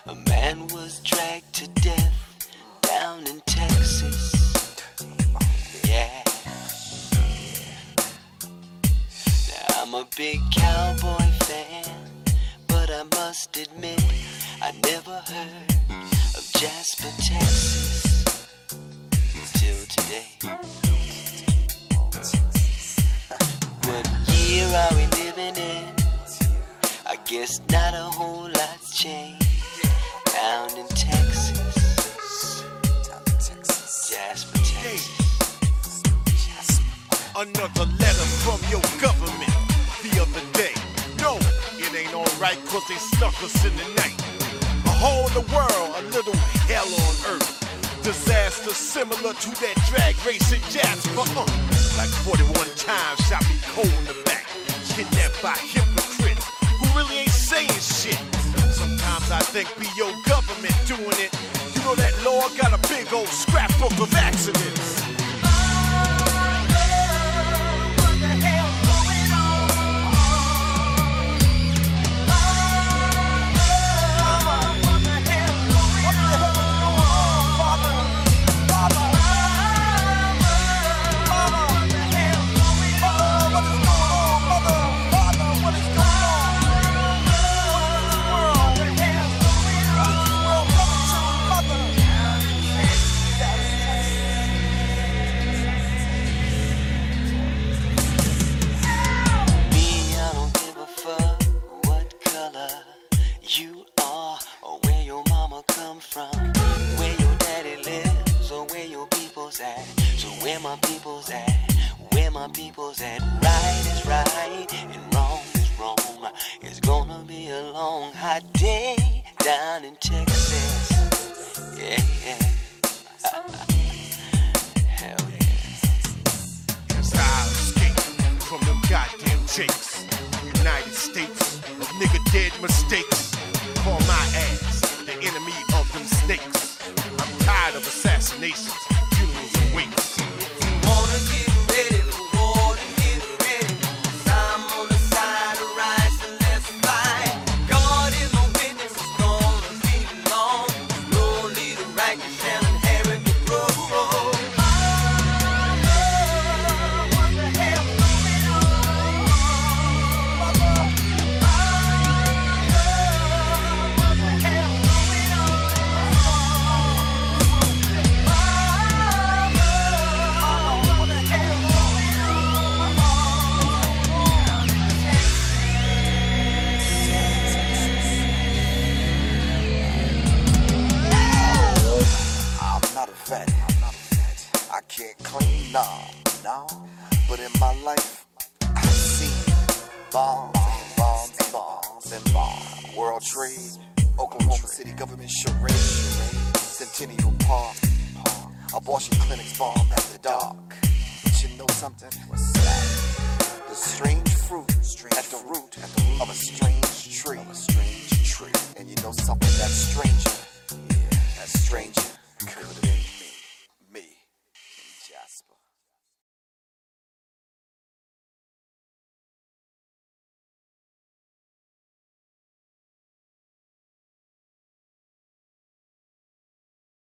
A man was dragged to death down in Texas. Yeah. Now I'm a big cowboy fan, but I must admit I never heard of Jasper, Texas till today. What year are we living in? I guess not a whole lot's changed. Down in Texas, Jasper, Texas. Another letter from your government the other day. No, it ain't alright cause they stuck us in the night. A hole in the world, a little hell on earth. Disaster similar to that drag race in Jasper. Like 41 times shot me cold in the back. Kidnapped by hypocrites who really ain't saying shit. Sometimes I think be your government doing it. You know that law got a big old scrapbook of accidents. Where my people's at, where my people's at. Right is right and wrong is wrong. It's gonna be a long, hot day down in Texas. Yeah, yeah. Hell yeah. As I escape from them goddamn jakes. United States of nigga dead mistakes. Call my ass the enemy of them snakes. I'm tired of assassinations, funerals and wakes. Wanna get ready for war, get ready. I'm on the side of right, so let's fight. God is my witness, it's gonna be long. No leader, right, shall inherit the throne. What the hell going on? What the hell I can't claim, nah. But in my life, I've seen bombs and bombs and bombs and bombs. World Trade, Oklahoma City government charade, Centennial Park, abortion clinics bomb after dark. But you know something? What's that? The strange fruit at the root of a strange tree. And you know something that's stranger? Yeah, that's stranger